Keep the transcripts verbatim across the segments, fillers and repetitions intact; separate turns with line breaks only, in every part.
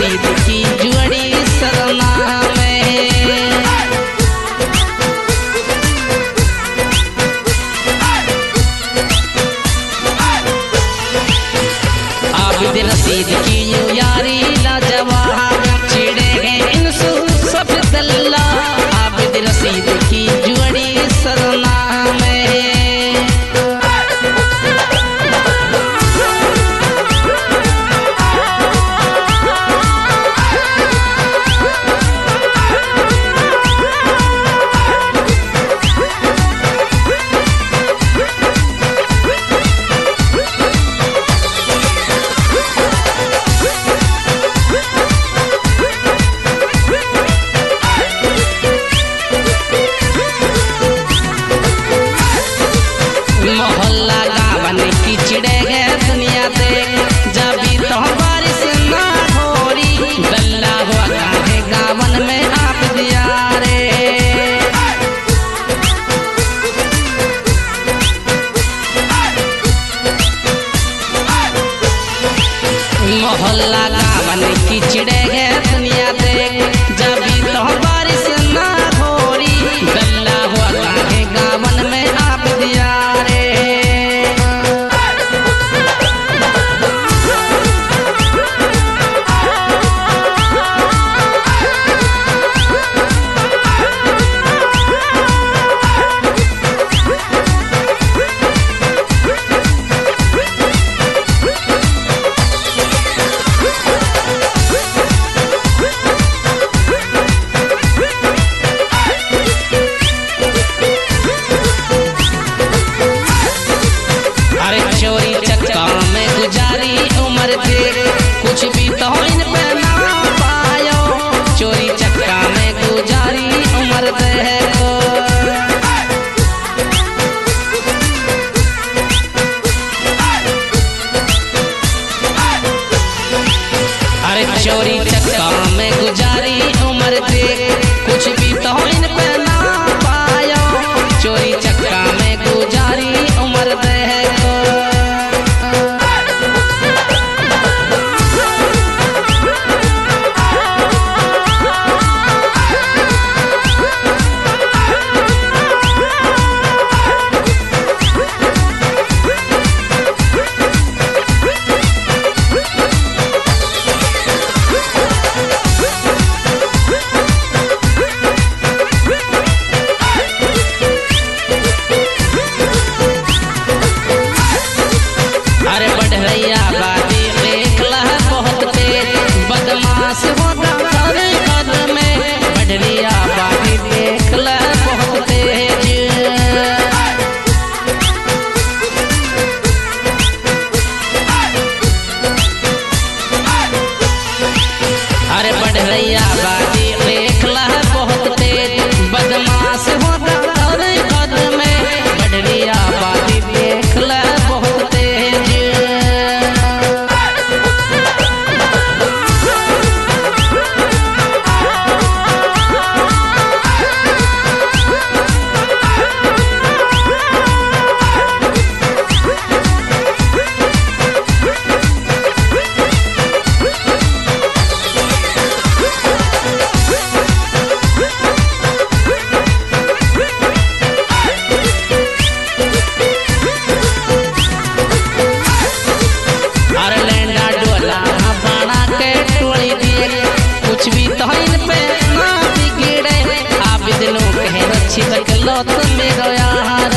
रसीद की जुड़ी सरना में। आबिद रसीद की यू यारी लाजवाब चिड़े हैं इनसु सब दल्ला। आबिद रसीद की जुड़ी सरना में। मोहल्ला गावन की चिड़े गए दुनिया देख जबी तो बारिश ना होरी। गल्ला हुआ काहे गावन में आप दिया रे। मोहल्ला गावन की चिड़े गए दुनिया देख जबी तो बारिश ना होरी। गल्ला हुआ काहे गावन में आप दिया रे। चोरी चक्का में गुजारी उम्र देख कुछ भी तो इन पे ना पायो। चोरी चक्का में गुजारी उम्र देखो। अरे चोरी चक्का में गुजारी उम्र देख कुछ भी तो इन पे ना पायो। चोरी चक्का में गुजारी उम्र देखो। अरे बढ़िया बाती देख लह बहुत तेज बदमाश होता हर कदम में। बढ़िया बाती देख लह बहुत तेज। अरे बढ़िया बाती देख लह बहुत तेज बदमाश होता हर कदम में। बढ़िया बाती देख लह बहुत तेज। कुछ भी तो इन पे ना बिगड़े। आबिद लोग कहे रच्छी बकलो तुम मेरो यार।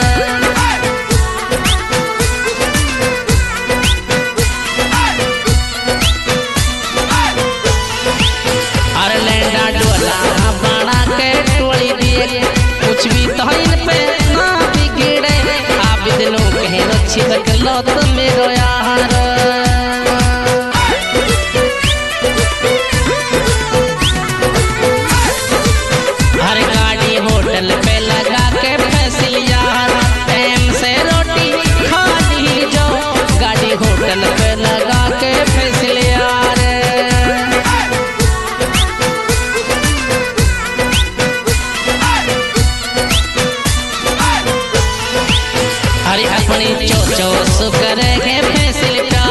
अरे लैंडा डोला बना के टोली दिए कुछ भी तो इन पे ना बिगड़े। आबिद लोग कहे रच्छी बकलो तुम मेरो यार। होटल पे लगा के फैसल यार टाइम से रोटी खा ली जो। गाड़ी होटल पे लगा के फैसल यार। अरे अपनी चो चो सु करेंगे फैसल प्यार।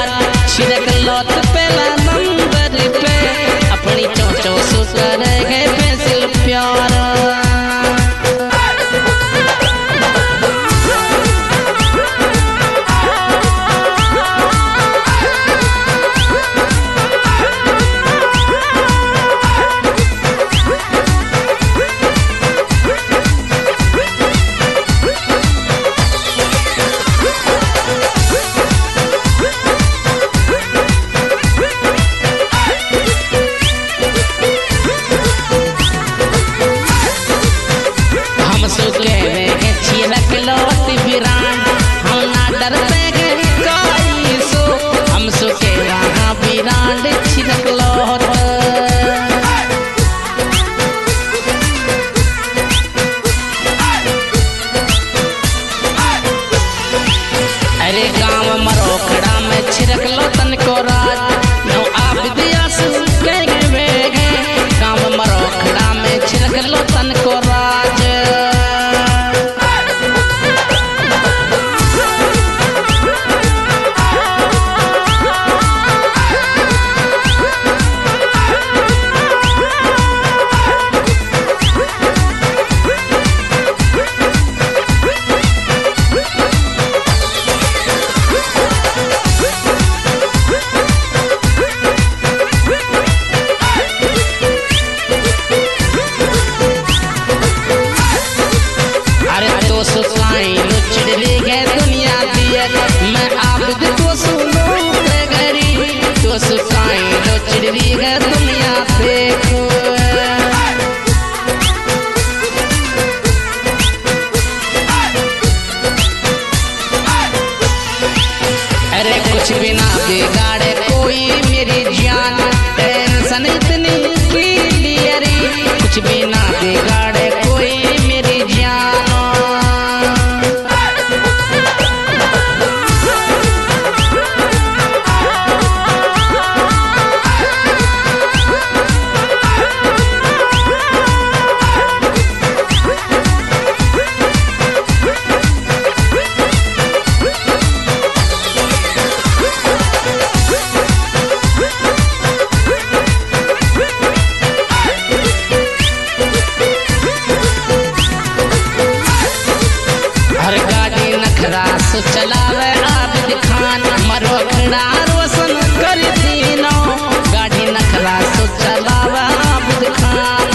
सो चलावे आबिद खान मरो खड़ा रोशन कर दीनो गाड़ी नखरा सो चलावे आबिद खान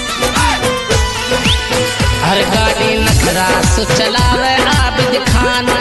हर गाड़ी नखरा सो चलावे आबिद खान